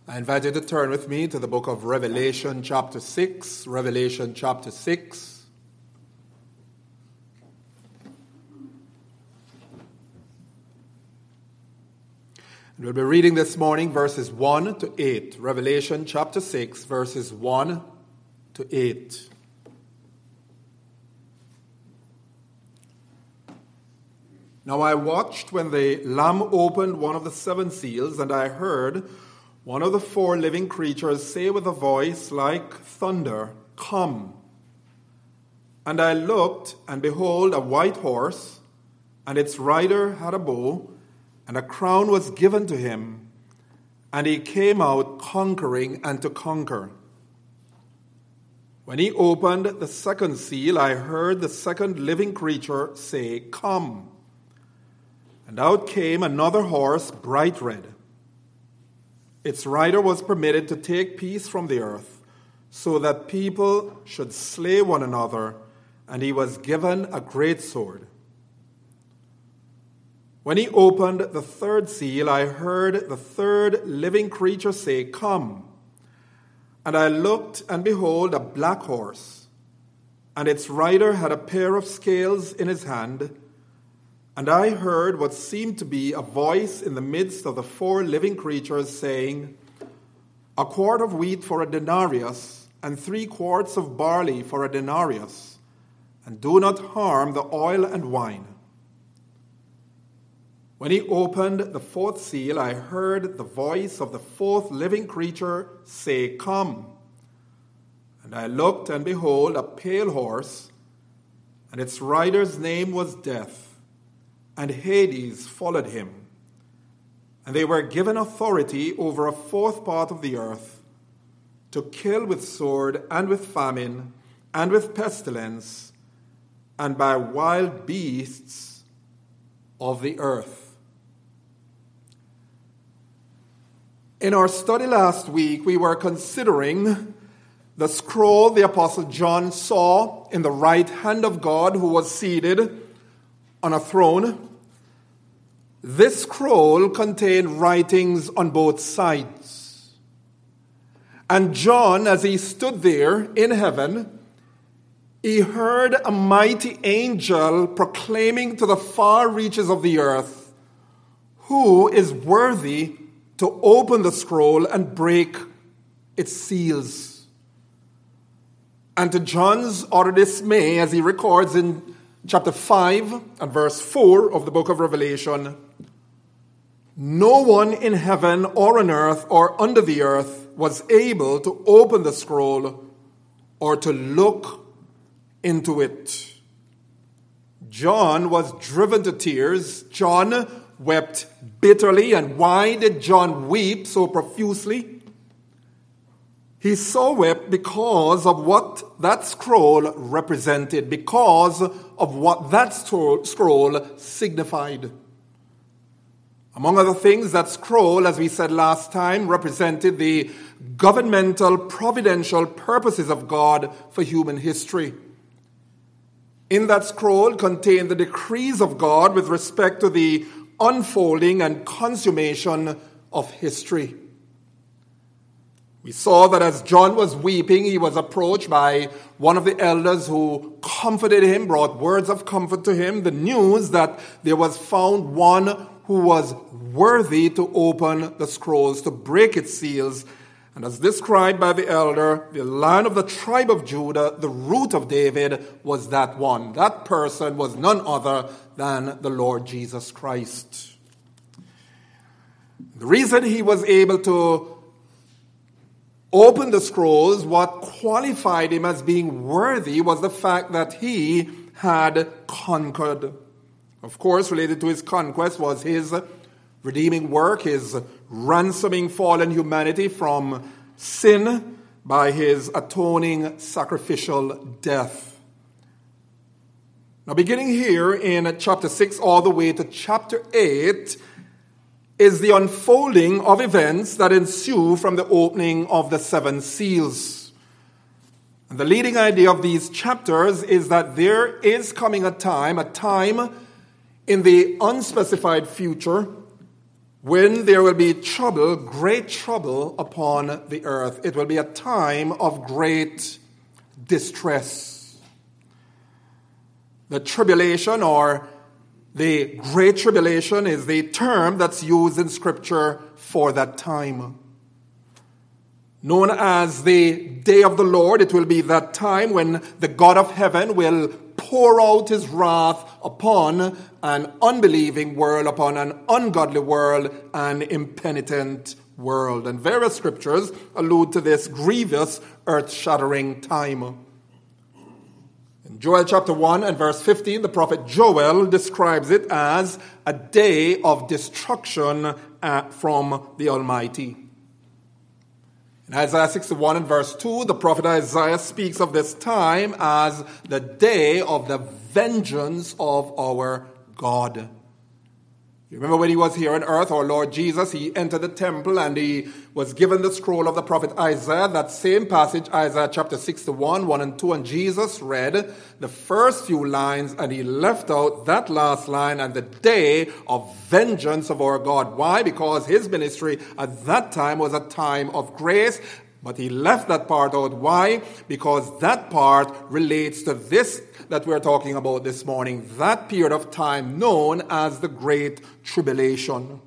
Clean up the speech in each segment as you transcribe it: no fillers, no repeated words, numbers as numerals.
I invite you to turn with me to the book of Revelation chapter 6. Revelation chapter 6. And we'll be reading this morning verses 1 to 8. Revelation chapter 6, verses 1 to 8. Now I watched when the Lamb opened one of the seven seals, and I heard one of the four living creatures say with a voice like thunder, "Come." And I looked, and behold, a white horse, and its rider had a bow, and a crown was given to him, and he came out conquering and to conquer. When he opened the second seal, I heard the second living creature say, "Come." And out came another horse, bright red. Its rider was permitted to take peace from the earth, so that people should slay one another, and he was given a great sword. When he opened the third seal, I heard the third living creature say, "Come." And I looked, and behold, a black horse, and its rider had a pair of scales in his hand. And I heard what seemed to be a voice in the midst of the four living creatures saying, "A quart of wheat for a denarius, and 3 quarts of barley for a denarius, and do not harm the oil and wine." When he opened the fourth seal, I heard the voice of the fourth living creature say, "Come." And I looked, and behold, a pale horse, and its rider's name was Death, and Hades followed him. And they were given authority over a fourth part of the earth, to kill with sword, and with famine, and with pestilence, and by wild beasts of the earth. In our study last week, we were considering the scroll the Apostle John saw in the right hand of God, who was seated on a throne. This scroll contained writings on both sides. And John, as he stood there in heaven, he heard a mighty angel proclaiming to the far reaches of the earth, "Who is worthy to open the scroll and break its seals?" And to John's utter dismay, as he records in chapter 5 and verse 4 of the book of Revelation, no one in heaven or on earth or under the earth was able to open the scroll or to look into it. John was driven to tears. John wept bitterly. And why did John weep so profusely? He so wept because of what that scroll represented, because of what that scroll signified. Among other things, that scroll, as we said last time, represented the governmental, providential purposes of God for human history. In that scroll contained the decrees of God with respect to the unfolding and consummation of history. We saw that as John was weeping, he was approached by one of the elders who comforted him, brought words of comfort to him, the news that there was found one who was worthy to open the scrolls, to break its seals. And as described by the elder, the Lion of the tribe of Judah, the root of David, was that one. That person was none other than the Lord Jesus Christ. The reason he was able to open the scrolls, what qualified him as being worthy, was the fact that he had conquered. Of course, related to his conquest was his redeeming work, his ransoming fallen humanity from sin by his atoning sacrificial death. Now, beginning here in chapter 6 all the way to chapter 8 is the unfolding of events that ensue from the opening of the seven seals. And the leading idea of these chapters is that there is coming a time in the unspecified future, when there will be trouble, great trouble upon the earth. It will be a time of great distress. The tribulation, or the Great Tribulation, is the term that's used in Scripture for that time. Known as the day of the Lord, it will be that time when the God of heaven will pour out his wrath upon an unbelieving world, upon an ungodly world, an impenitent world. And various scriptures allude to this grievous, earth-shattering time. In Joel chapter 1 and verse 15, the prophet Joel describes it as a day of destruction from the Almighty. In Isaiah 61 and verse 2, the prophet Isaiah speaks of this time as the day of the vengeance of our God. You remember when he was here on earth, our Lord Jesus, he entered the temple and he was given the scroll of the prophet Isaiah. That same passage, Isaiah chapter 61, 1 and 2, and Jesus read the first few lines and he left out that last line, and the day of vengeance of our God. Why? Because his ministry at that time was a time of grace, but he left that part out. Why? Because that part relates to this that we're talking about this morning, that period of time known as the Great Tribulation.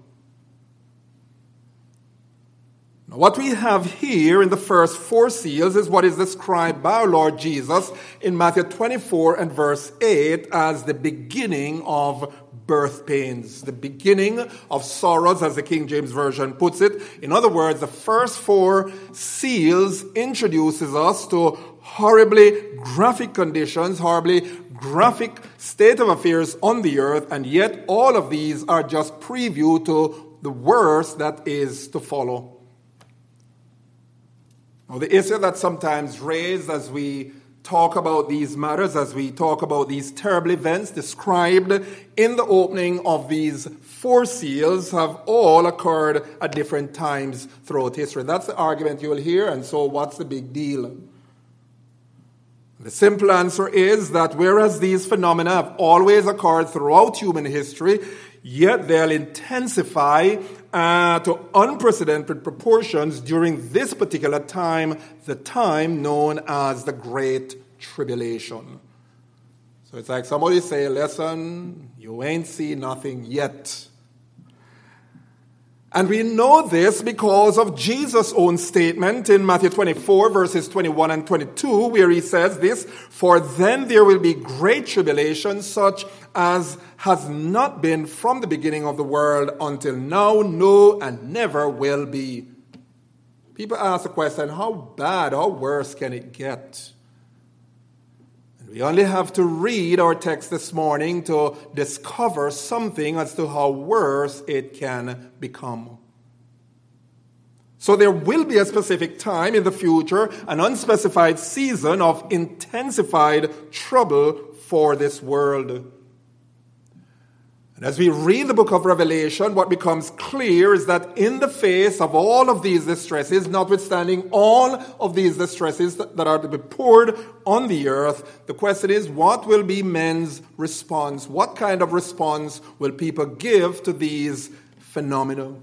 Now, what we have here in the first four seals is what is described by our Lord Jesus in Matthew 24 and verse 8 as the beginning of birth pains, the beginning of sorrows, as the King James Version puts it. In other words, the first four seals introduces us to horribly graphic conditions, horribly graphic state of affairs on the earth, and yet all of these are just preview to the worst that is to follow. Now, the issue that's sometimes raised as we talk about these matters, as we talk about these terrible events described in the opening of these four seals, have all occurred at different times throughout history. That's the argument you will hear, and so what's the big deal? The simple answer is that whereas these phenomena have always occurred throughout human history, yet they'll intensify to unprecedented proportions during this particular time, the time known as the Great Tribulation. So it's like somebody say, listen, you ain't seen nothing yet. And we know this because of Jesus' own statement in Matthew 24, verses 21 and 22, where he says this, "For then there will be great tribulation, such as has not been from the beginning of the world until now, no, and never will be." People ask the question, how bad, how worse can it get? We only have to read our text this morning to discover something as to how worse it can become. So there will be a specific time in the future, an unspecified season of intensified trouble for this world. And as we read the book of Revelation, what becomes clear is that in the face of all of these distresses, notwithstanding all of these distresses that are to be poured on the earth, the question is, what will be men's response? What kind of response will people give to these phenomena?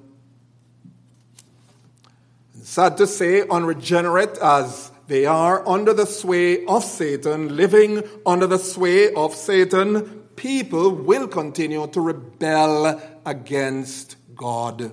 And sad to say, unregenerate as they are under the sway of Satan, living under the sway of Satan, people will continue to rebel against God.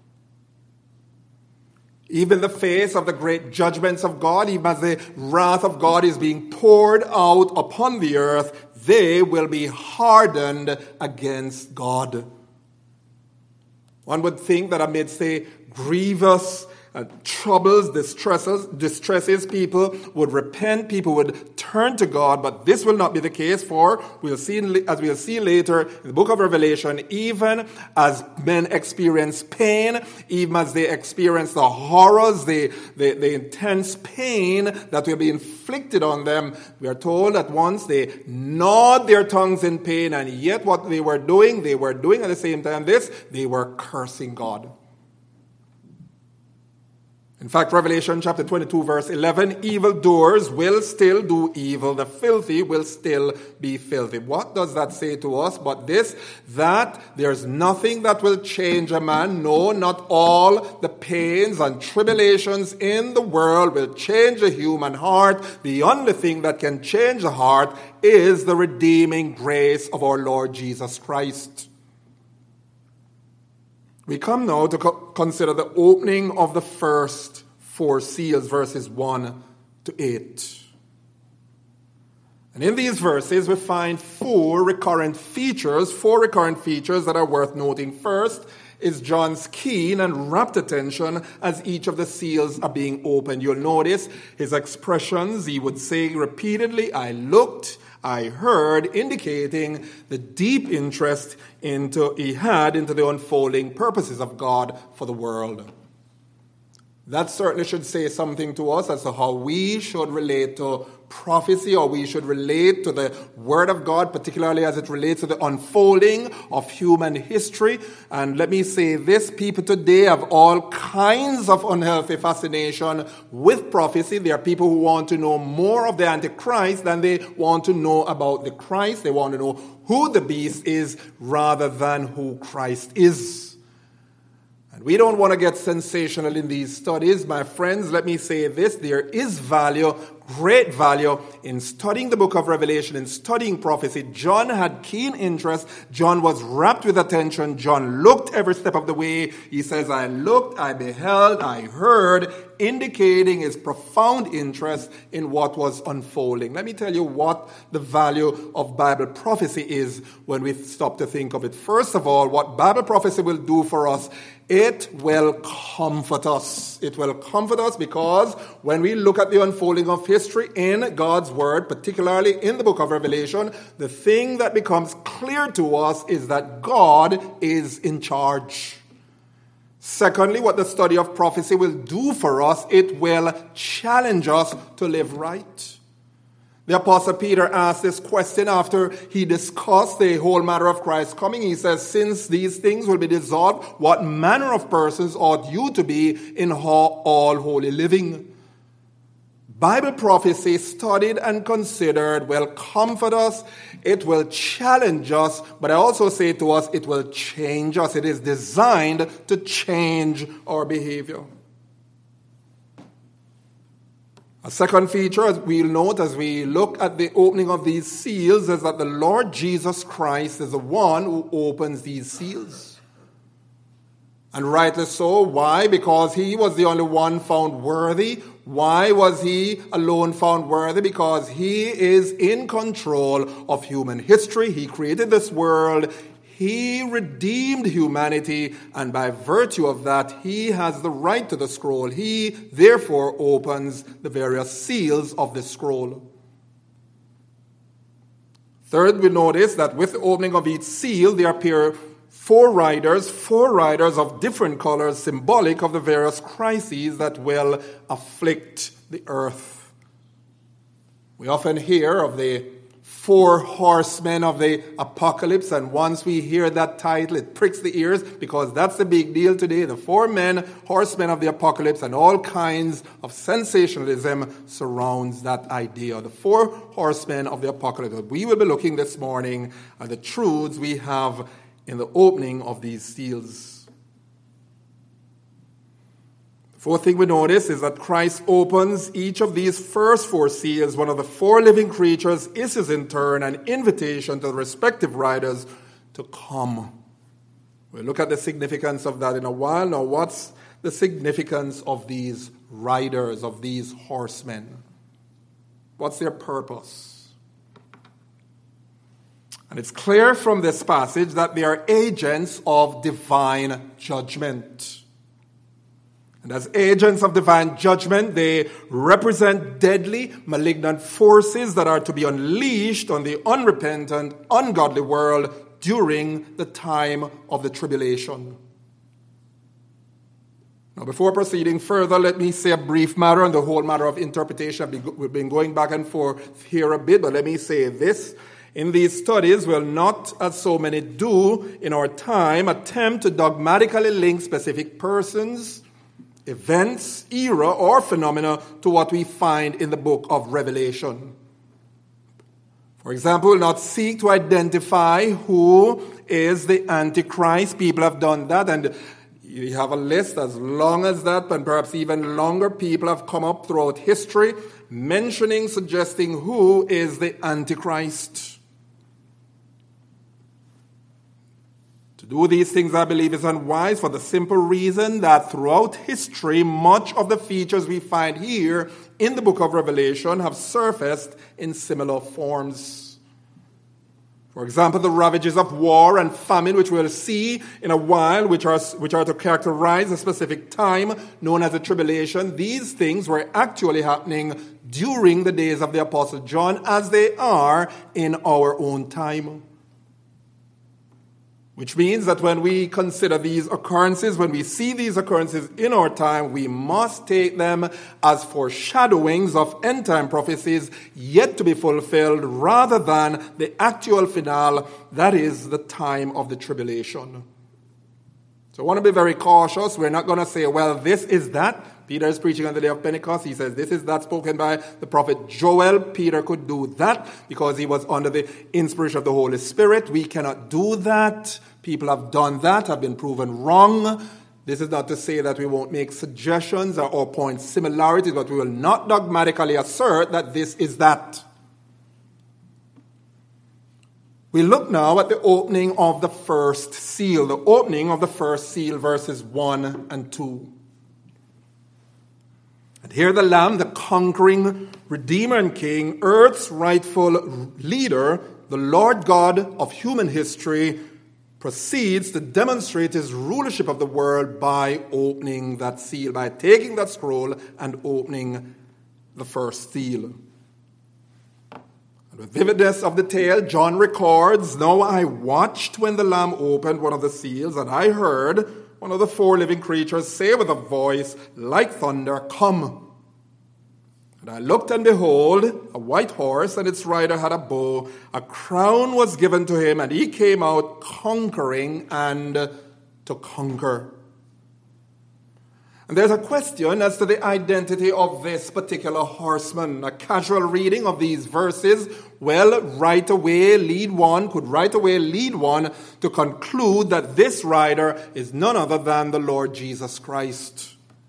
Even in the face of the great judgments of God, even as the wrath of God is being poured out upon the earth, they will be hardened against God. One would think that amidst the grievous troubles, distresses, people would repent, people would turn to God, but this will not be the case, for as we'll see later in the book of Revelation, even as men experience pain, even as they experience the horrors, the intense pain that will be inflicted on them, we are told that once they gnawed their tongues in pain, and yet what they were doing at the same time they were cursing God. In fact, Revelation chapter 22, verse 11, evildoers will still do evil. The filthy will still be filthy. What does that say to us? But this, that there's nothing that will change a man. No, not all the pains and tribulations in the world will change a human heart. The only thing that can change a heart is the redeeming grace of our Lord Jesus Christ. We come now to consider the opening of the first 4 seals, verses 1 to 8. And in these verses, we find 4 recurrent features that are worth noting. First is John's keen and rapt attention as each of the seals are being opened. You'll notice his expressions. He would say repeatedly, I looked, I heard, indicating the deep interest he had into the unfolding purposes of God for the world. That certainly should say something to us as to how we should relate to prophecy, or we should relate to the Word of God, particularly as it relates to the unfolding of human history. And let me say this, people today have all kinds of unhealthy fascination with prophecy. There are people who want to know more of the Antichrist than they want to know about the Christ. They want to know who the beast is rather than who Christ is. And we don't want to get sensational in these studies. My friends, let me say this. There is value, great value, in studying the book of Revelation, in studying prophecy. John had keen interest. John was rapt with attention. John looked every step of the way. He says, I looked, I beheld, I heard, indicating his profound interest in what was unfolding. Let me tell you what the value of Bible prophecy is when we stop to think of it. First of all, what Bible prophecy will do for us, it will comfort us. It will comfort us because when we look at the unfolding of history in God's Word, particularly in the book of Revelation, the thing that becomes clear to us is that God is in charge. Secondly, what the study of prophecy will do for us, it will challenge us to live right. The Apostle Peter asked this question after he discussed the whole matter of Christ's coming. He says, since these things will be dissolved, what manner of persons ought you to be in all holy living? Bible prophecy, studied and considered, will comfort us. It will challenge us. But I also say to us, it will change us. It is designed to change our behavior. A second feature, as we'll note as we look at the opening of these seals, is that the Lord Jesus Christ is the one who opens these seals. And rightly so. Why? Because he was the only one found worthy. Why was he alone found worthy? Because he is in control of human history. He created this world. He redeemed humanity, and by virtue of that, he has the right to the scroll. He, therefore, opens the various seals of the scroll. Third, we notice that with the opening of each seal, there appear four riders of different colors, symbolic of the various crises that will afflict the earth. We often hear of the 4 horsemen of the apocalypse, and once we hear that title, it pricks the ears because that's the big deal today. The 4 horsemen of the apocalypse, and all kinds of sensationalism surrounds that idea. The 4 horsemen of the apocalypse. We will be looking this morning at the truths we have in the opening of these seals. Fourth thing we notice is that Christ opens each of these first 4 seals. One of the 4 living creatures issues in turn an invitation to the respective riders to come. We'll look at the significance of that in a while. Now, what's the significance of these riders, of these horsemen? What's their purpose? And it's clear from this passage that they are agents of divine judgment. And as agents of divine judgment, they represent deadly, malignant forces that are to be unleashed on the unrepentant, ungodly world during the time of the tribulation. Now, before proceeding further, let me say a brief matter on the whole matter of interpretation. We've been going back and forth here a bit, but let me say this. In these studies, we'll not, as so many do in our time, attempt to dogmatically link specific persons, events, era, or phenomena to what we find in the book of Revelation. For example, we'll not seek to identify who is the Antichrist. People have done that, and you have a list as long as that, and perhaps even longer. People have come up throughout history mentioning, suggesting who is the Antichrist. To do these things, I believe, is unwise for the simple reason that throughout history, much of the features we find here in the book of Revelation have surfaced in similar forms. For example, the ravages of war and famine, which we'll see in a while, which are to characterize a specific time known as the tribulation. These things were actually happening during the days of the Apostle John, as they are in our own time. Which means that when we consider these occurrences, when we see these occurrences in our time, we must take them as foreshadowings of end-time prophecies yet to be fulfilled, rather than the actual finale, that is the time of the tribulation. So I want to be very cautious. We're not going to say, well, this is that. Peter is preaching on the day of Pentecost. He says, this is that spoken by the prophet Joel. Peter could do that because he was under the inspiration of the Holy Spirit. We cannot do that. People have done that, have been proven wrong. This is not to say that we won't make suggestions or point similarities, but we will not dogmatically assert that this is that. We look now at the opening of the first seal. The opening of the first seal, verses 1 and 2. And here the Lamb, the conquering Redeemer and King, earth's rightful leader, the Lord God of human history, proceeds to demonstrate his rulership of the world by opening that seal, by taking that scroll and opening the first seal. And with vividness of the tale, John records, "Now I watched when the Lamb opened one of the seals, and I heard one of the four living creatures say with a voice like thunder, 'Come.' And I looked, and behold, a white horse, and its rider had a bow. A crown was given to him, and he came out conquering and to conquer." And there's a question as to the identity of this particular horseman. A casual reading of these verses could right away lead one to conclude that this rider is none other than the Lord Jesus Christ.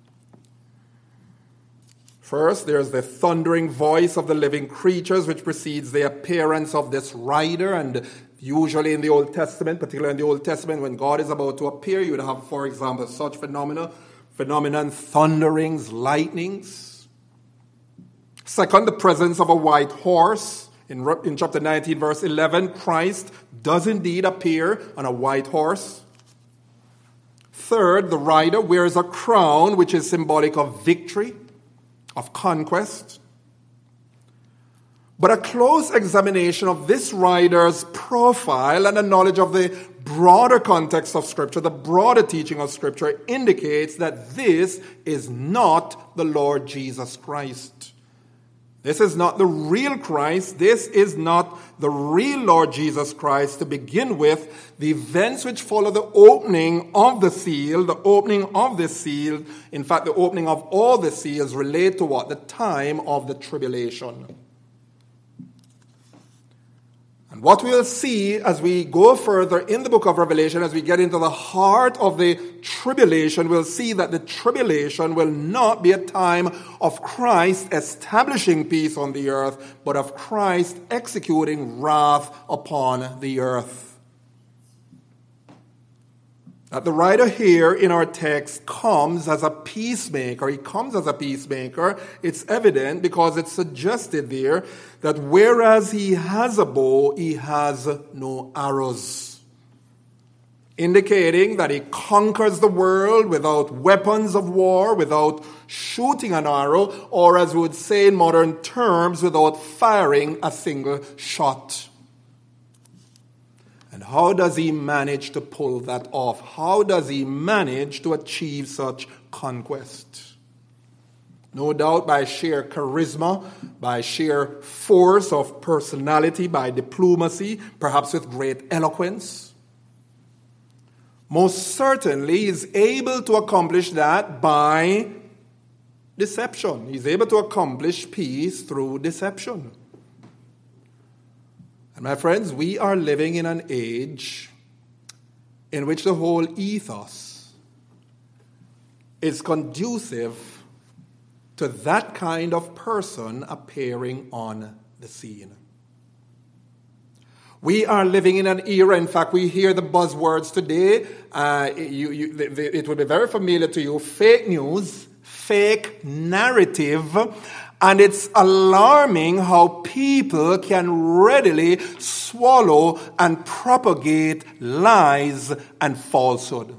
First, there's the thundering voice of the living creatures, which precedes the appearance of this rider. And usually in the Old Testament, particularly in the Old Testament, when God is about to appear, you would have, for example, such phenomenon, thunderings, lightnings. Second, the presence of a white horse. In chapter 19, verse 11, Christ does indeed appear on a white horse. Third, the rider wears a crown, which is symbolic of victory, of conquest. But a close examination of this rider's profile and a knowledge of the broader context of Scripture, the broader teaching of Scripture, indicates that this is not the Lord Jesus Christ. This is not the real Christ. This is not the real Lord Jesus Christ. To begin with, the events which follow the opening of the seal, the opening of this seal, in fact, the opening of all the seals, relate to what? The time of the tribulation. And what we'll see as we go further in the book of Revelation, as we get into the heart of the tribulation, we'll see that the tribulation will not be a time of Christ establishing peace on the earth, but of Christ executing wrath upon the earth. The writer here in our text comes as a peacemaker. He comes as a peacemaker. It's evident because it's suggested there that whereas he has a bow, he has no arrows. Indicating that he conquers the world without weapons of war, without shooting an arrow, or as we would say in modern terms, without firing a single shot. And how does he manage to pull that off? How does he manage to achieve such conquest? No doubt by sheer charisma, by sheer force of personality, by diplomacy, perhaps with great eloquence. most certainly is able to accomplish that by deception. He's able to accomplish peace through deception. And my friends, we are living in an age in which the whole ethos is conducive to that kind of person appearing on the scene. We are living in an era, in fact, we hear the buzzwords today. It will be very familiar to you: fake news, fake narrative. And it's alarming how people can readily swallow and propagate lies and falsehood.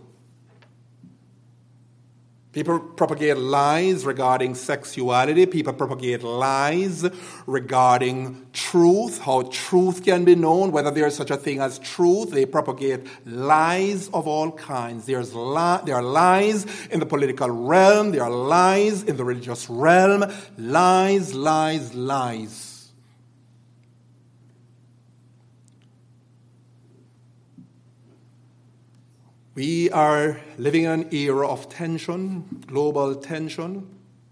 People propagate lies regarding sexuality. People propagate lies regarding truth, how truth can be known, whether there is such a thing as truth. They propagate lies of all kinds. There are lies in the political realm. There are lies in the religious realm. Lies, lies, lies. We are living in an era of tension, global tension.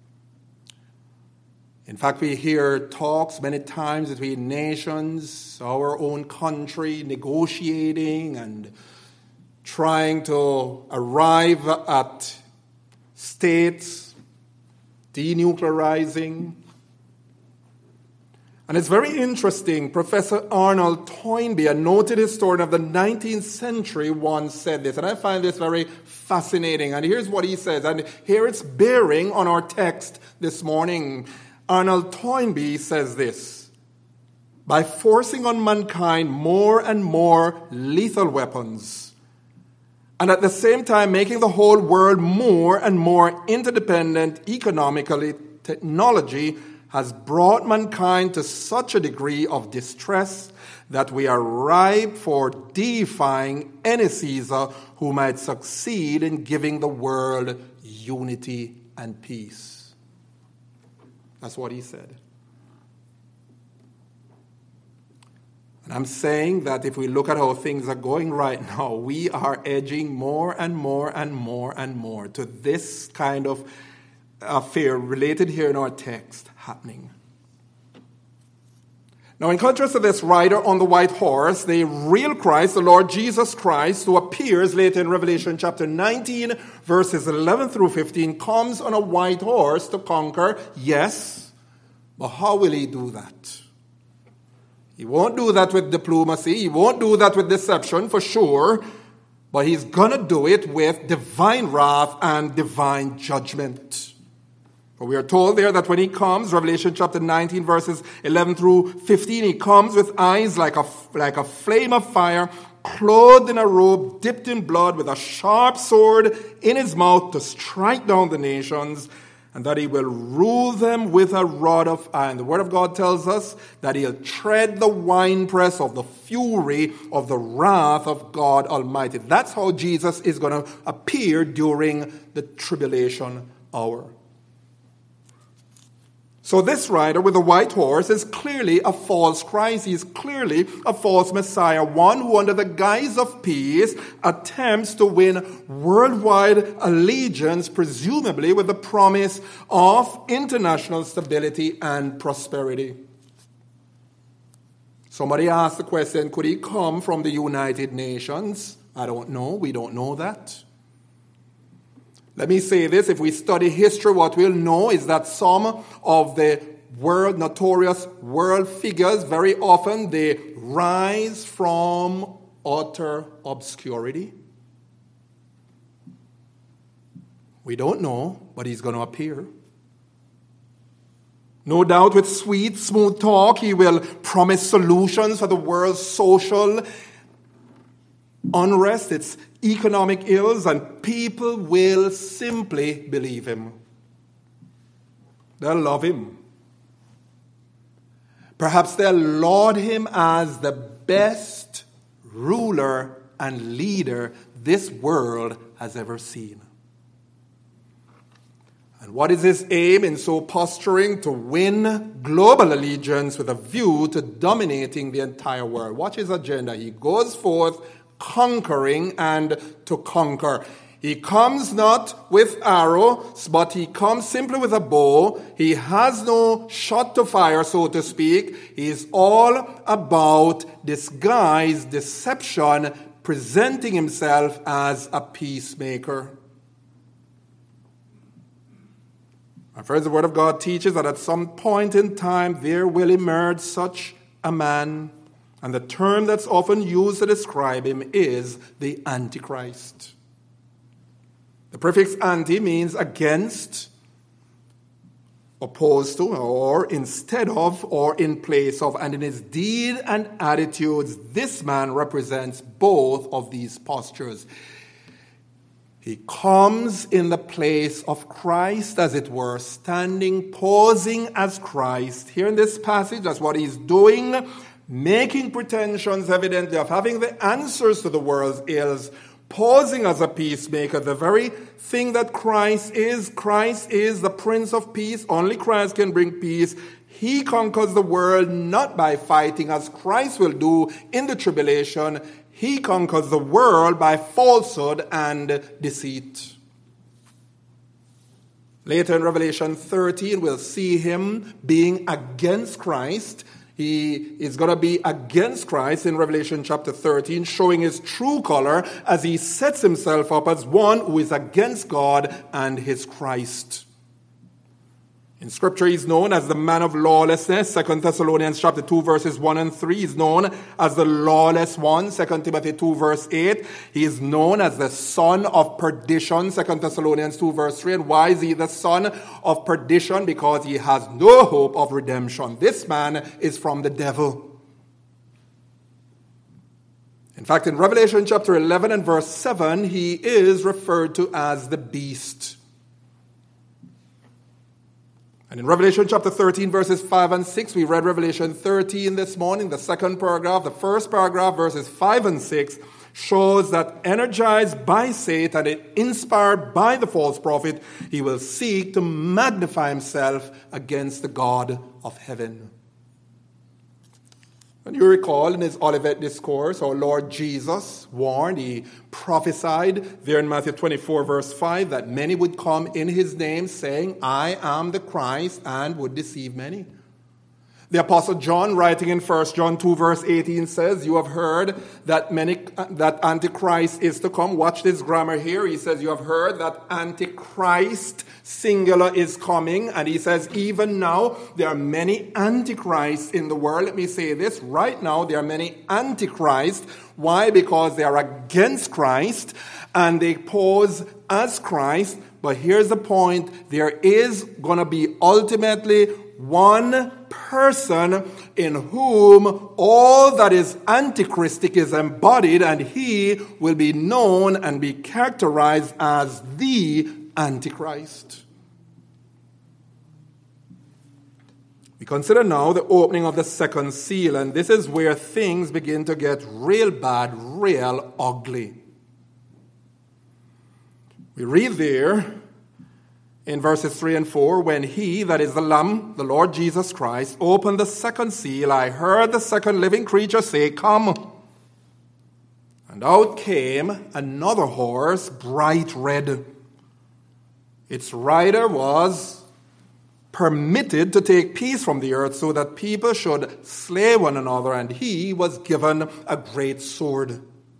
In fact, we hear talks many times between nations, our own country, negotiating and trying to arrive at states, denuclearizing. And it's very interesting. Professor Arnold Toynbee, a noted historian of the 19th century, once said this, and I find this very fascinating. And here's what he says, and here it's bearing on our text this morning. Arnold Toynbee says this: by forcing on mankind more and more lethal weapons, and at the same time making the whole world more and more interdependent economically, technology has brought mankind to such a degree of distress that we are ripe for deifying any Caesar who might succeed in giving the world unity and peace. That's what he said. And I'm saying that if we look at how things are going right now, we are edging more and more and more and more to this kind of affair related here in our text happening. Now, in contrast to this rider on the white horse, the real Christ, the Lord Jesus Christ, who appears later in Revelation chapter 19, verses 11 through 15, comes on a white horse to conquer, yes, but how will he do that? He won't do that with diplomacy. He won't do that with deception, for sure, but he's going to do it with divine wrath and divine judgment. For we are told there that when he comes, Revelation chapter 19, verses 11 through 15, he comes with eyes like a flame of fire, clothed in a robe, dipped in blood, with a sharp sword in his mouth to strike down the nations, and that he will rule them with a rod of iron. The Word of God tells us that he'll tread the winepress of the fury of the wrath of God Almighty. That's how Jesus is going to appear during the tribulation hour. So this rider with the white horse is clearly a false Christ. He is clearly a false Messiah, one who under the guise of peace attempts to win worldwide allegiance, presumably with the promise of international stability and prosperity. Somebody asked the question, could he come from the United Nations? I don't know. We don't know that. Let me say this, if we study history, what we'll know is that some of the notorious world figures, very often they rise from utter obscurity. We don't know, but he's going to appear. No doubt with sweet, smooth talk, he will promise solutions for the world's social unrest, its economic ills, and people will simply believe him. They'll love him. Perhaps they'll laud him as the best ruler and leader this world has ever seen. And what is his aim in so posturing? To win global allegiance with a view to dominating the entire world. Watch his agenda. He goes forth conquering and to conquer. He comes not with arrows, but he comes simply with a bow. He has no shot to fire, so to speak. He is all about disguise, deception, presenting himself as a peacemaker. My friends, the Word of God teaches that at some point in time there will emerge such a man, and the term that's often used to describe him is the Antichrist. The prefix anti means against, opposed to, or instead of, or in place of. And in his deed and attitudes, this man represents both of these postures. He comes in the place of Christ, as it were, standing, posing as Christ. Here in this passage, that's what he's doing, making pretensions, evidently, of having the answers to the world's ills, posing as a peacemaker, the very thing that Christ is. Christ is the Prince of Peace. Only Christ can bring peace. He conquers the world not by fighting as Christ will do in the tribulation. He conquers the world by falsehood and deceit. Later in Revelation 13, we'll see him being against Christ. He is going to be against Christ in Revelation chapter 13, showing his true color as he sets himself up as one who is against God and his Christ. In Scripture, he's known as the man of lawlessness. 2 Thessalonians chapter 2, verses 1 and 3. He's known as the lawless one. 2 Timothy 2, verse 8. He is known as the son of perdition. 2 Thessalonians 2, verse 3. And why is he the son of perdition? Because he has no hope of redemption. This man is from the devil. In fact, in Revelation chapter 11 and verse 7, he is referred to as the beast. And in Revelation chapter 13, verses 5 and 6, we read Revelation 13 this morning, the second paragraph. The first paragraph, verses 5 and 6, shows that energized by Satan and inspired by the false prophet, he will seek to magnify himself against the God of heaven. And you recall in his Olivet Discourse, our Lord Jesus warned, he prophesied there in Matthew 24, verse 5, that many would come in his name saying, I am the Christ, and would deceive many. The Apostle John, writing in 1 John 2, verse 18, says, you have heard that Antichrist is to come. Watch this grammar here. He says, you have heard that Antichrist, singular, is coming. And he says, even now, there are many Antichrists in the world. Let me say this. Right now, there are many Antichrists. Why? Because they are against Christ, and they pose as Christ. But here's the point. There is going to be ultimately one person in whom all that is antichristic is embodied, and he will be known and be characterized as the Antichrist. We consider now the opening of the second seal, and this is where things begin to get real bad, real ugly. We read there in verses 3 and 4, when he, that is the Lamb, the Lord Jesus Christ, opened the second seal, I heard the second living creature say, come. And out came another horse, bright red. Its rider was permitted to take peace from the earth so that people should slay one another, and he was given a great sword.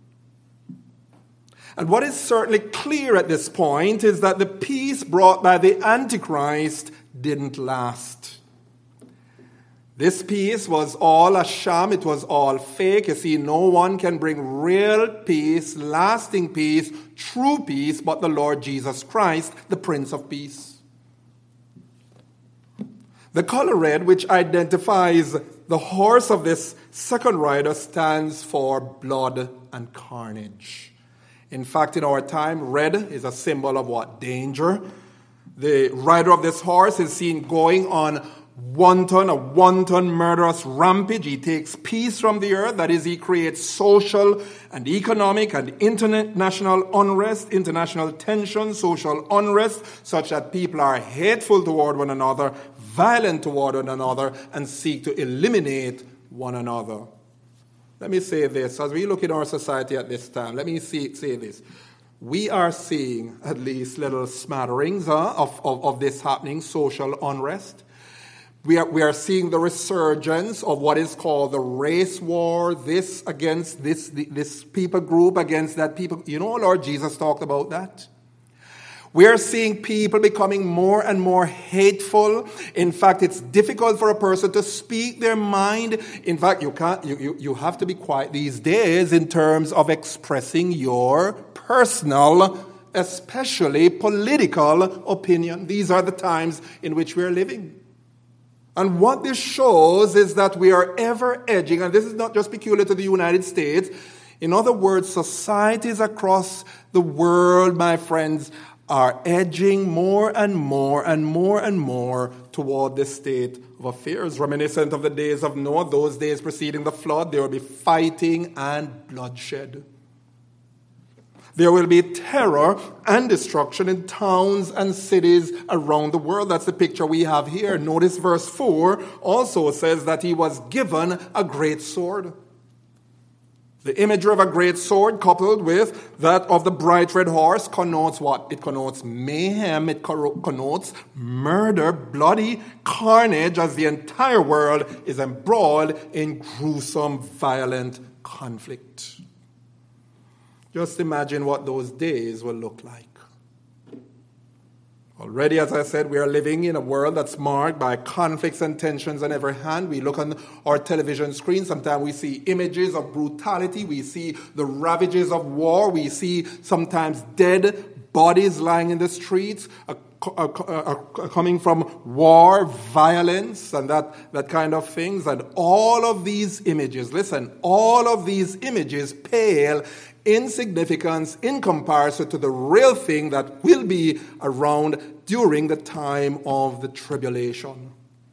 And what is certainly clear at this point is that the peace brought by the Antichrist didn't last. This peace was all a sham. It was all fake. You see, no one can bring real peace, lasting peace, true peace, but the Lord Jesus Christ, the Prince of Peace. The color red, which identifies the horse of this second rider, stands for blood and carnage. In fact, in our time, red is a symbol of what? Danger. The rider of this horse is seen going on a wanton murderous rampage. He takes peace from the earth. That is, he creates social and economic and international unrest, international tension, social unrest, such that people are hateful toward one another, violent toward one another, and seek to eliminate one another. Let me say this. As we look in our society at this time, let me say this. We are seeing at least little smatterings of this happening, social unrest. We are seeing the resurgence of what is called the race war, this against this people group against that people. You know, Lord Jesus talked about that. We are seeing people becoming more and more hateful. In fact, it's difficult for a person to speak their mind. In fact, you have to be quiet these days in terms of expressing your personal, especially political opinion. These are the times in which we are living. And what this shows is that we are ever edging, and this is not just peculiar to the United States. In other words, societies across the world, my friends, are edging more and more and more and more toward this state of affairs. Reminiscent of the days of Noah, those days preceding the flood, there will be fighting and bloodshed. There will be terror and destruction in towns and cities around the world. That's the picture we have here. Notice verse 4 also says that he was given a great sword. The imagery of a great sword coupled with that of the bright red horse connotes what? It connotes mayhem. It connotes murder, bloody carnage as the entire world is embroiled in gruesome, violent conflict. Just imagine what those days will look like. Already, as I said, we are living in a world that's marked by conflicts and tensions on every hand. We look on our television screen. Sometimes we see images of brutality. We see the ravages of war. We see sometimes dead bodies lying in the streets, coming from war, violence, and that kind of things. And all of these images, listen, all of these images pale in significance in comparison to the real thing that will be around during the time of the tribulation.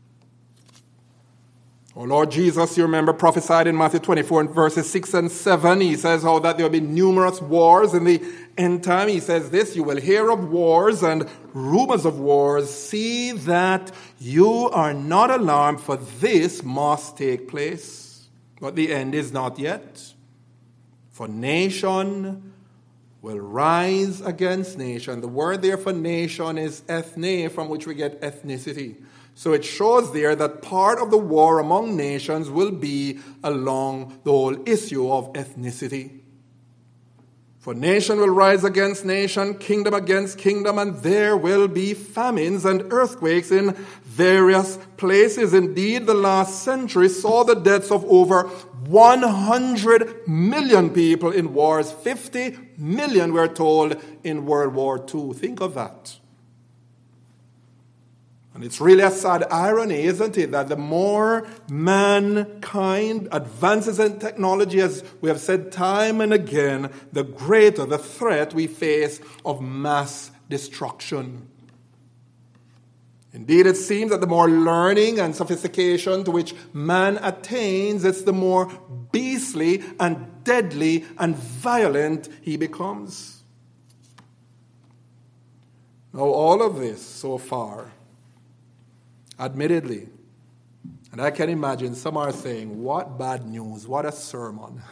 Oh, Lord Jesus, you remember, prophesied in Matthew 24 and verses 6 and 7. He says how that there will be numerous wars in the end time. He says this, you will hear of wars and rumors of wars. See that you are not alarmed, for this must take place. But the end is not yet. For nation will rise against nation. The word there for nation is ethne, from which we get ethnicity. So it shows there that part of the war among nations will be along the whole issue of ethnicity. For nation will rise against nation, kingdom against kingdom, and there will be famines and earthquakes in various places. Indeed, the last century saw the deaths of over 100 million people in wars. 50 million, we're told, in World War II. Think of that. And it's really a sad irony, isn't it, that the more mankind advances in technology, as we have said time and again, the greater the threat we face of mass destruction. Indeed, it seems that the more learning and sophistication to which man attains, it's the more beastly and deadly and violent he becomes. Now, all of this so far, admittedly, and I can imagine some are saying, what bad news, what a sermon.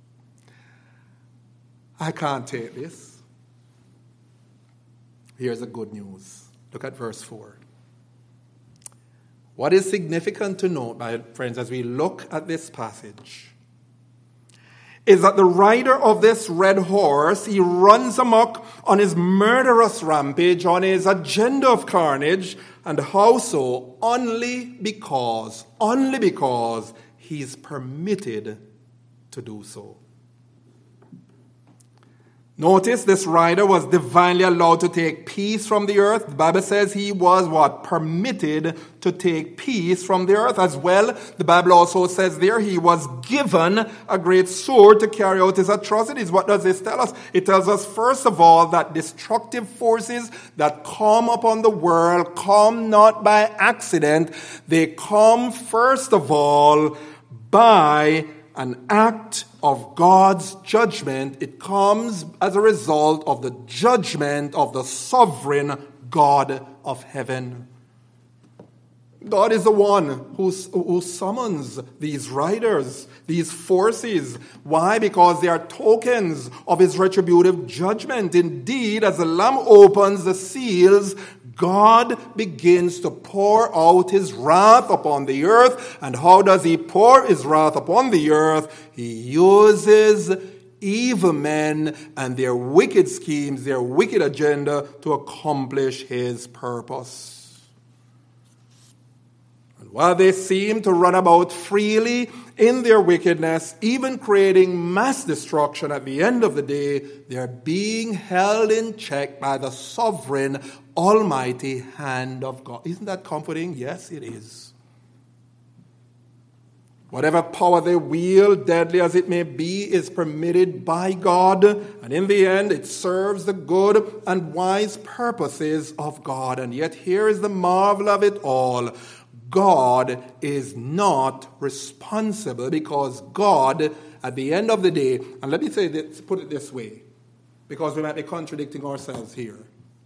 I can't take this. Here's the good news. Look at verse 4. What is significant to note, my friends, as we look at this passage, is that the rider of this red horse, he runs amok on his murderous rampage, on his agenda of carnage. And how so? Only because he's permitted to do so. Notice this rider was divinely allowed to take peace from the earth. The Bible says he was what? Permitted to take peace from the earth as well. The Bible also says there he was given a great sword to carry out his atrocities. What does this tell us? It tells us, first of all, that destructive forces that come upon the world come not by accident. They come, first of all, by an act of God's judgment. It comes as a result of the judgment of the sovereign God of heaven. God is the one who summons these riders, these forces. Why? Because they are tokens of his retributive judgment. Indeed, as the Lamb opens the seals, God begins to pour out his wrath upon the earth. And how does he pour his wrath upon the earth? He uses evil men and their wicked schemes, their wicked agenda to accomplish his purpose. While they seem to run about freely in their wickedness, even creating mass destruction at the end of the day, they are being held in check by the sovereign, almighty hand of God. Isn't that comforting? Yes, it is. Whatever power they wield, deadly as it may be, is permitted by God, and in the end it serves the good and wise purposes of God. And yet here is the marvel of it all. God is not responsible, because God, at the end of the day, and let me say this, put it this way, because we might be contradicting ourselves here.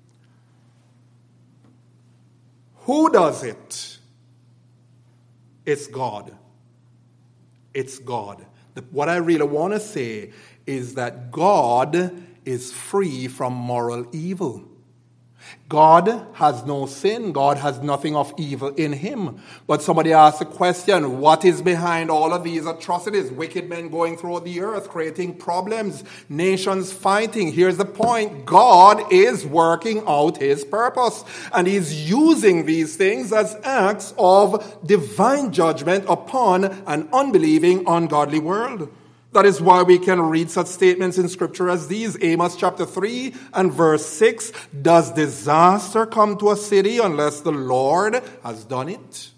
Who does it? It's God. It's God. What I really want to say is that God is free from moral evil. God has no sin. God has nothing of evil in him. But somebody asked the question, what is behind all of these atrocities? Wicked men going through the earth, creating problems, nations fighting. Here's the point. God is working out his purpose. And he's using these things as acts of divine judgment upon an unbelieving, ungodly world. That is why we can read such statements in Scripture as these. Amos chapter 3 and verse 6. Does disaster come to a city unless the Lord has done it?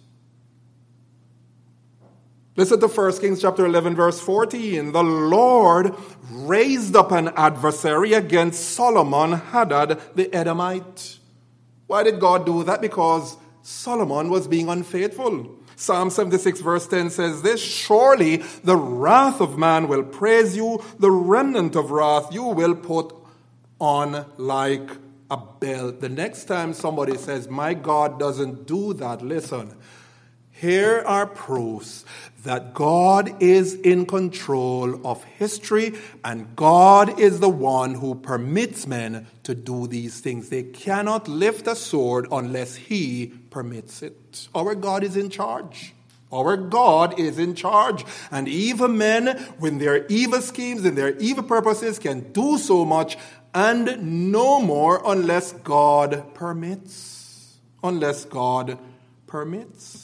Listen to 1 Kings chapter 11 verse 14. The Lord raised up an adversary against Solomon, Hadad the Edomite. Why did God do that? Because Solomon was being unfaithful. Psalm 76 verse 10 says this, surely the wrath of man will praise you, the remnant of wrath you will put on like a belt. The next time somebody says, my God doesn't do that, listen, here are proofs that God is in control of history, and God is the one who permits men to do these things. They cannot lift a sword unless he permits it. Our God is in charge. Our God is in charge. And evil men, when their evil schemes and their evil purposes, can do so much and no more unless God permits. Unless God permits.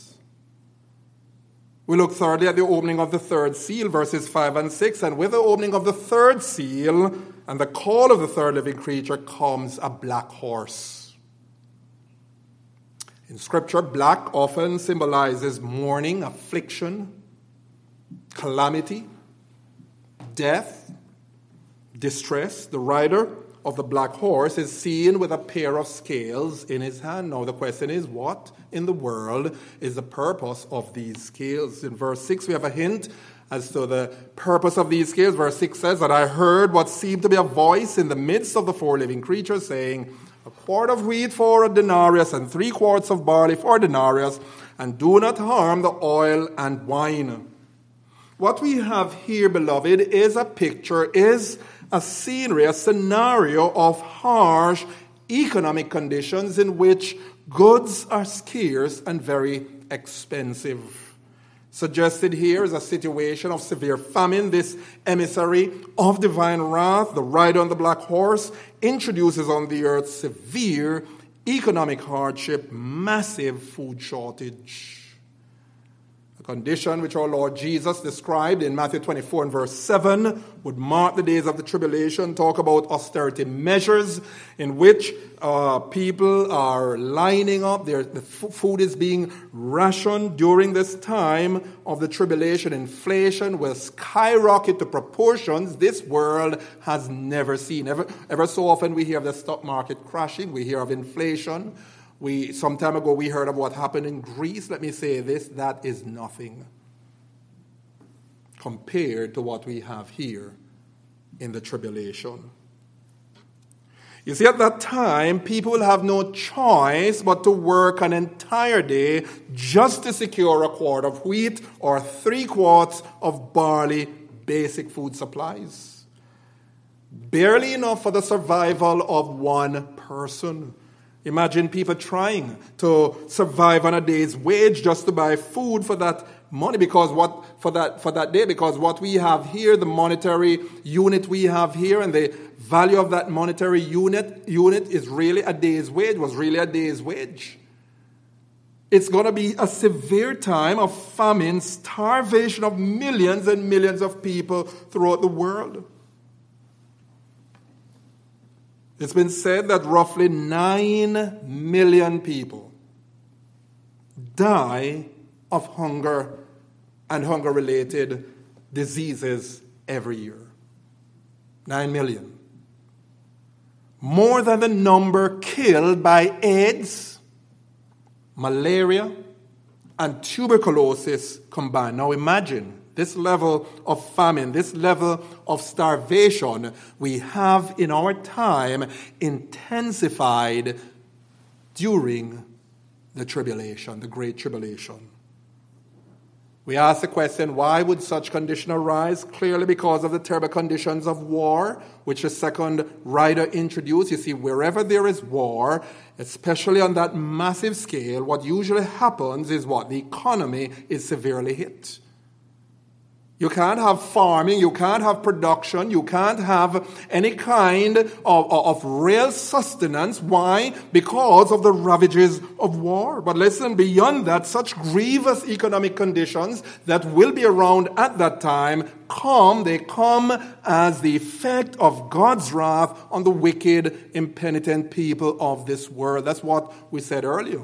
We look thirdly at the opening of the third seal, verses 5 and 6. And with the opening of the third seal and the call of the third living creature comes a black horse. In Scripture, black often symbolizes mourning, affliction, calamity, death, distress. The rider of the black horse is seen with a pair of scales in his hand. Now the question is, what in the world is the purpose of these scales? In verse 6 we have a hint as to the purpose of these scales. Verse 6 says that I heard what seemed to be a voice in the midst of the four living creatures saying, a quart of wheat for a denarius and 3 quarts of barley for a denarius, and do not harm the oil and wine. What we have here, beloved, is a picture, is a scenery, a scenario of harsh economic conditions in which goods are scarce and very expensive. Suggested here is a situation of severe famine. This emissary of divine wrath, the rider on the black horse, introduces on the earth severe economic hardship, massive food shortage. A condition which our Lord Jesus described in Matthew 24 and verse 7 would mark the days of the tribulation, talk about austerity measures in which people are lining up. The food is being rationed during this time of the tribulation. Inflation will skyrocket to proportions this world has never seen. Ever so often we hear of the stock market crashing. We hear of inflation. Some time ago we heard of what happened in Greece. Let me say this, that is nothing compared to what we have here in the tribulation. You see, at that time, people will have no choice but to work an entire day just to secure a quart of wheat or 3 quarts of barley, basic food supplies. Barely enough for the survival of one person. Imagine people trying to survive on a day's wage just to buy food for that money, because for that day, because what we have here, the monetary unit we have here, and the value of that monetary unit is really a day's wage, was really a day's wage. It's going to be a severe time of famine, starvation of millions and millions of people throughout the world. It's been said that roughly 9 million people die of hunger and hunger-related diseases every year. 9 million. More than the number killed by AIDS, malaria, and tuberculosis combined. Now imagine this level of famine, this level of starvation we have in our time intensified during the tribulation, the Great Tribulation. We ask the question, why would such condition arise? Clearly because of the terrible conditions of war, which the second writer introduced. You see, wherever there is war, especially on that massive scale, what usually happens is what? The economy is severely hit. You can't have farming, you can't have production, you can't have any kind of real sustenance. Why? Because of the ravages of war. But listen, beyond that, such grievous economic conditions that will be around at that time they come as the effect of God's wrath on the wicked, impenitent people of this world. That's what we said earlier.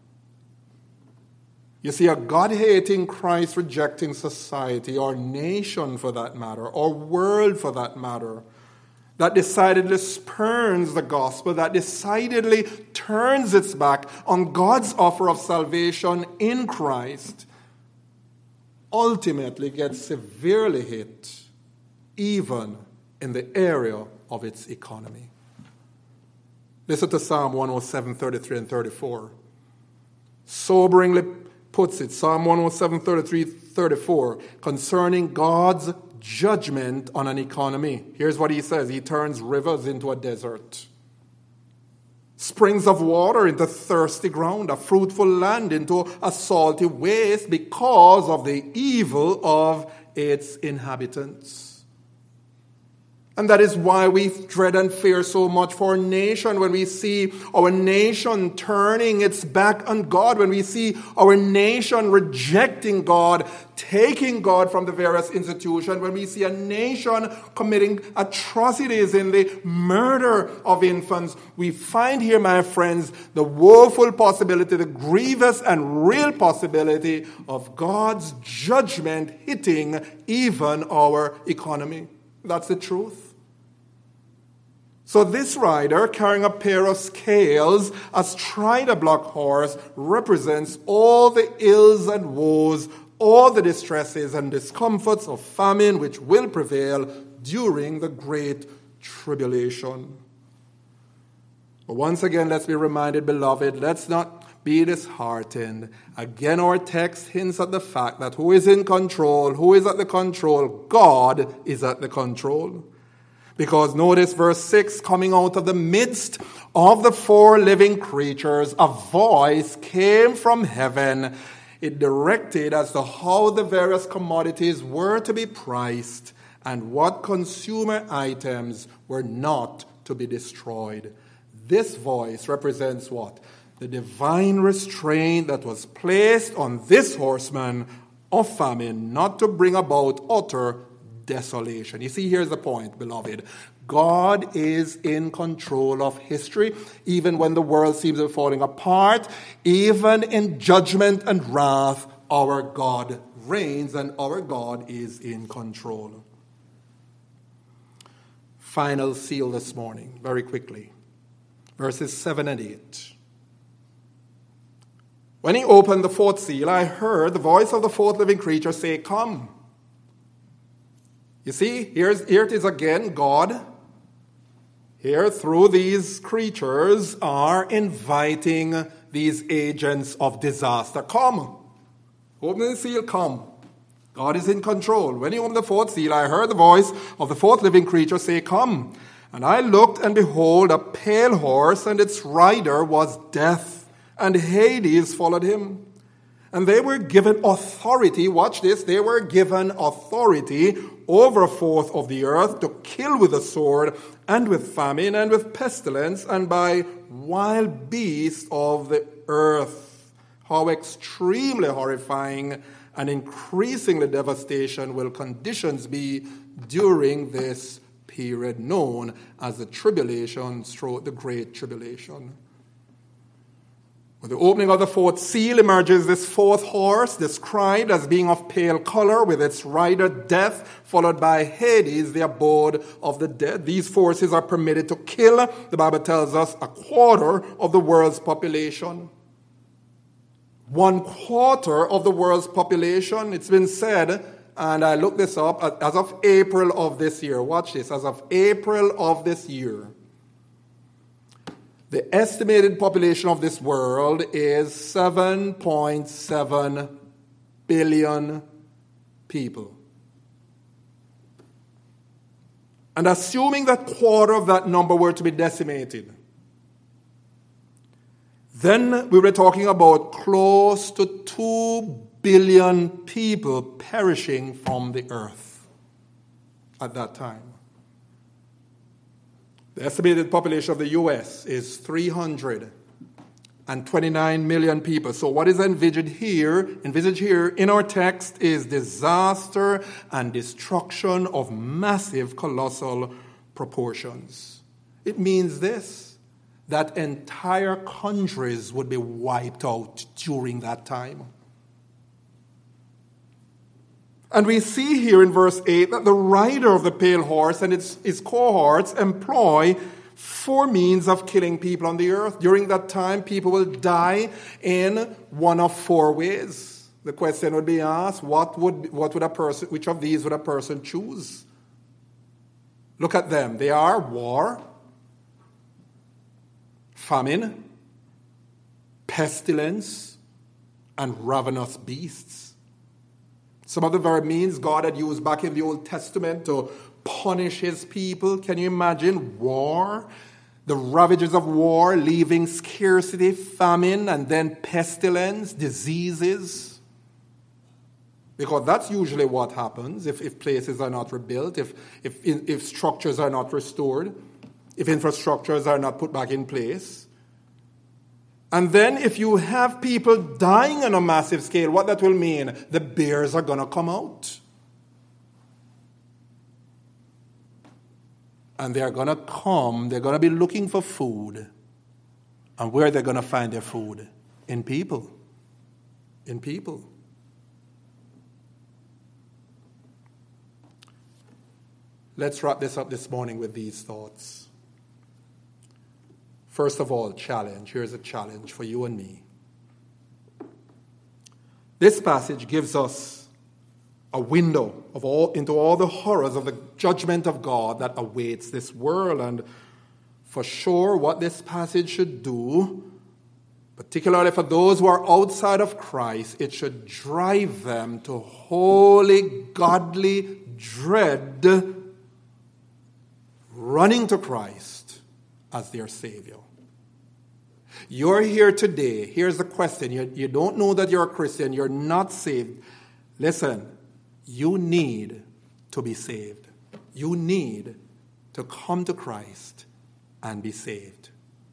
You see, a God-hating, Christ-rejecting society, or nation for that matter, or world for that matter, that decidedly spurns the gospel, that decidedly turns its back on God's offer of salvation in Christ, ultimately gets severely hit, even in the area of its economy. Listen to Psalm 107, 33 and 34. Soberingly puts it, Psalm 107, 33, 34, concerning God's judgment on an economy. Here's what he says. He turns rivers into a desert, springs of water into thirsty ground, a fruitful land into a salty waste because of the evil of its inhabitants. And that is why we dread and fear so much for our nation when we see our nation turning its back on God, when we see our nation rejecting God, taking God from the various institutions, when we see a nation committing atrocities in the murder of infants. We find here, my friends, the woeful possibility, the grievous and real possibility of God's judgment hitting even our economy. That's the truth. So this rider, carrying a pair of scales astride a black horse, represents all the ills and woes, all the distresses and discomforts of famine which will prevail during the Great Tribulation. But once again, let's be reminded, beloved, let's not be disheartened. Again, our text hints at the fact that who is in control? Who is at the control? God is at the control. Because notice verse 6, coming out of the midst of the 4 living creatures, a voice came from heaven. It directed as to how the various commodities were to be priced and what consumer items were not to be destroyed. This voice represents what? The divine restraint that was placed on this horseman of famine, not to bring about utter desolation. You see, here's the point, beloved. God is in control of history, even when the world seems to be falling apart. Even in judgment and wrath, our God reigns and our God is in control. Final seal this morning, very quickly. Verses 7 and 8. When he opened the 4th seal, I heard the voice of the 4th living creature say, "Come." You see, here it is again, God. here through these creatures are inviting these agents of disaster. Come. Open the seal, come. God is in control. When he opened the fourth seal, I heard the voice of the fourth living creature say, come. And I looked, and behold, a pale horse, and its rider was Death, and Hades followed him. And they were given authority, watch this, they were given authority over a fourth of the earth to kill with the sword, and with famine, and with pestilence, and by wild beasts of the earth. How extremely horrifying and increasingly devastation will conditions be during this period known as the tribulation, the Great Tribulation. With the opening of the fourth seal emerges this fourth horse, described as being of pale color, with its rider Death, followed by Hades, the abode of the dead. These forces are permitted to kill, the Bible tells us, a quarter of the world's population. 1/4 of the world's population, it's been said, and I looked this up, as of April of this year. Watch this, as of April of this year, the estimated population of this world is 7.7 billion people. And assuming that quarter of that number were to be decimated, then we were talking about close to 2 billion people perishing from the earth at that time. The estimated population of the U.S. is 329 million people. So what is envisaged here in our text is disaster and destruction of massive, colossal proportions. It means this, that entire countries would be wiped out during that time. And we see here in verse 8 that the rider of the pale horse and his cohorts employ 4 means of killing people on the earth. During that time, people will die in one of 4 ways. The question would be asked, which of these would a person choose? Look at them. They are war, famine, pestilence, and ravenous beasts. Some of the very means God had used back in the Old Testament to punish his people. Can you imagine war? The ravages of war, leaving scarcity, famine, and then pestilence, diseases. Because that's usually what happens if places are not rebuilt, if structures are not restored, if infrastructures are not put back in place. And then if you have people dying on a massive scale, what that will mean? The bears are going to come out. And they're going to come, they're going to be looking for food. And where are they going to find their food? In people. In people. Let's wrap this up this morning with these thoughts. First of all, challenge. Here's a challenge for you and me. This passage gives us a window into all the horrors of the judgment of God that awaits this world. And for sure, what this passage should do, particularly for those who are outside of Christ, it should drive them to holy, godly dread, running to Christ as their Savior. You're here today. Here's the question. You don't know that you're a Christian. You're not saved. Listen, you need to be saved. You need to come to Christ and be saved.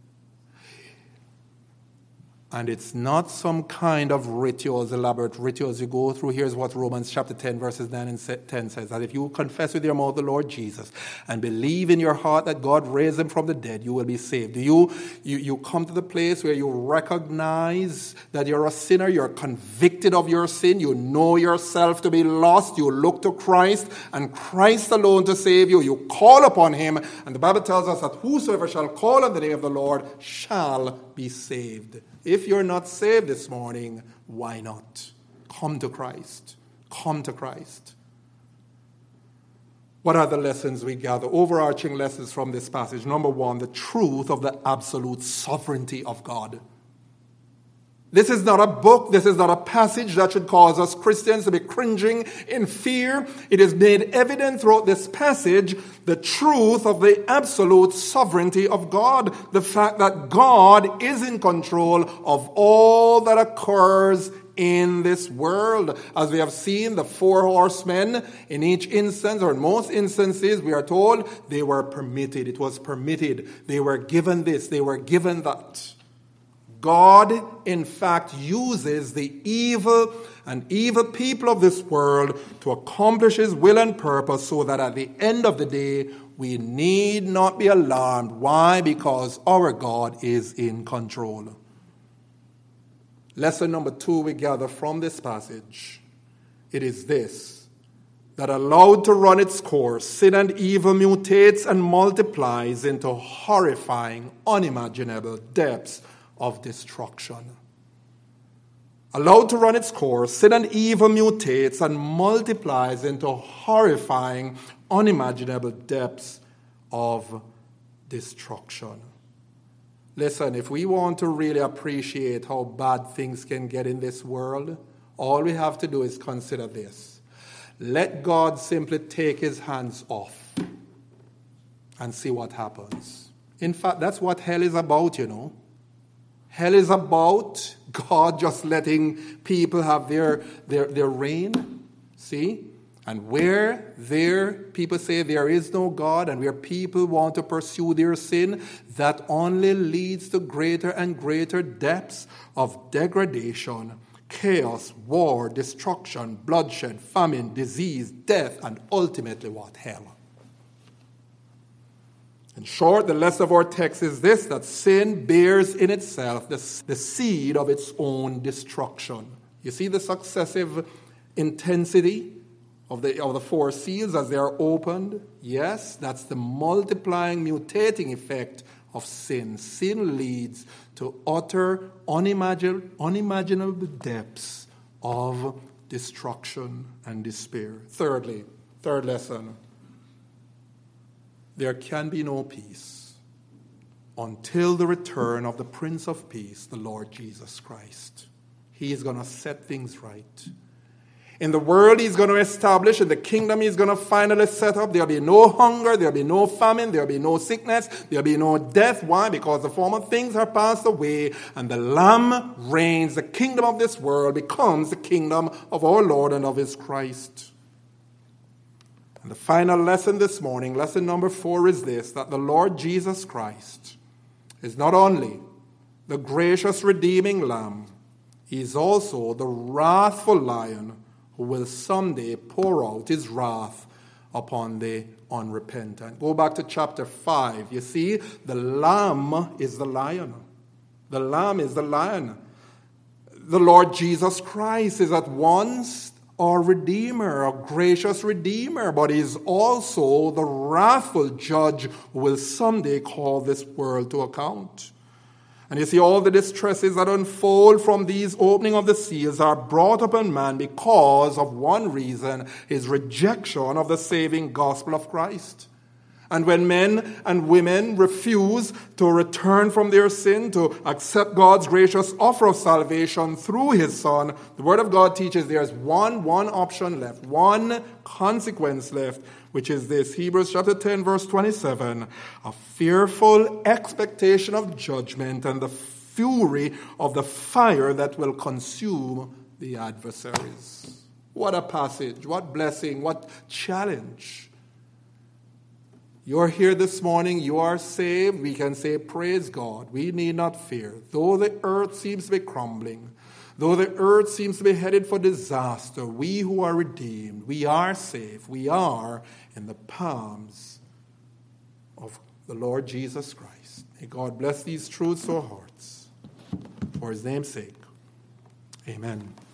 And it's not some kind of rituals, elaborate rituals you go through. Here's what Romans chapter 10, verses 9 and 10 says, that if you confess with your mouth the Lord Jesus and believe in your heart that God raised him from the dead, you will be saved. You come to the place where you recognize that you're a sinner, you're convicted of your sin, you know yourself to be lost, you look to Christ and Christ alone to save you. You call upon him, and the Bible tells us that whosoever shall call on the name of the Lord shall be saved. If you're not saved this morning, why not? Come to Christ. Come to Christ. What are the lessons we gather? Overarching lessons from this passage. Number one, the truth of the absolute sovereignty of God. This is not a book, this is not a passage that should cause us Christians to be cringing in fear. It is made evident throughout this passage the truth of the absolute sovereignty of God. The fact that God is in control of all that occurs in this world. As we have seen, the four horsemen, in each instance, or in most instances, we are told they were permitted. It was permitted. They were given this, they were given that. God, in fact, uses the evil people of this world to accomplish his will and purpose so that at the end of the day, we need not be alarmed. Why? Because our God is in control. Lesson number 2 we gather from this passage. It is this, that allowed to run its course, sin and evil mutates and multiplies into horrifying, unimaginable depths of destruction. Allowed to run its course, sin and evil mutates and multiplies into horrifying, unimaginable depths of destruction. Listen, if we want to really appreciate how bad things can get in this world, all we have to do is consider this. Let God simply take his hands off and see what happens. In fact, that's what hell is about, you know. Hell is about God just letting people have their reign. See? And where people say there is no God, and where people want to pursue their sin, that only leads to greater and greater depths of degradation, chaos, war, destruction, bloodshed, famine, disease, death, and ultimately what? Hell. In short, the lesson of our text is this, that sin bears in itself the seed of its own destruction. You see the successive intensity of the four seals as they are opened? Yes, that's the multiplying, mutating effect of sin. Sin leads to utter, unimaginable depths of destruction and despair. Thirdly, third lesson. There can be no peace until the return of the Prince of Peace, the Lord Jesus Christ. He is going to set things right. In the world he's going to establish, in the kingdom he's going to finally set up, there'll be no hunger, there'll be no famine, there'll be no sickness, there'll be no death. Why? Because the former things are passed away, and the Lamb reigns. The kingdom of this world becomes the kingdom of our Lord and of his Christ. And the final lesson this morning, lesson number 4, is this, that the Lord Jesus Christ is not only the gracious redeeming Lamb, he is also the wrathful Lion who will someday pour out his wrath upon the unrepentant. Go back to chapter 5. You see, the Lamb is the Lion. The Lamb is the Lion. The Lord Jesus Christ is at once our Redeemer, our gracious Redeemer, but he is also the wrathful Judge who will someday call this world to account. And you see, all the distresses that unfold from these opening of the seals are brought upon man because of one reason, his rejection of the saving gospel of Christ. And when men and women refuse to return from their sin, to accept God's gracious offer of salvation through his Son, the Word of God teaches there's one option left, one consequence left, which is this. Hebrews chapter 10, verse 27, a fearful expectation of judgment and the fury of the fire that will consume the adversaries. What a passage, what blessing, what challenge. You're here this morning, you are saved, we can say, praise God. We need not fear. Though the earth seems to be crumbling, though the earth seems to be headed for disaster, we who are redeemed, we are safe. We are in the palms of the Lord Jesus Christ. May God bless these truths to our hearts. For his name's sake, amen.